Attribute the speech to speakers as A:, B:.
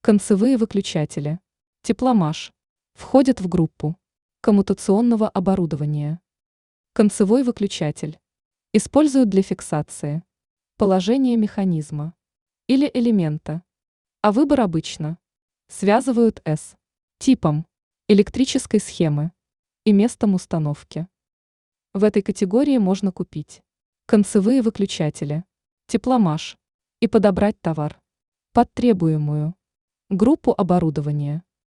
A: Концевые выключатели. Тепломаш. Входят в группу коммутационного оборудования. Концевой выключатель. Используют для фиксации положения механизма или элемента, а выбор обычно связывают с типом электрической схемы и местом установки. В этой категории можно купить концевые выключатели, тепломаш и подобрать товар под требуемую группу оборудования.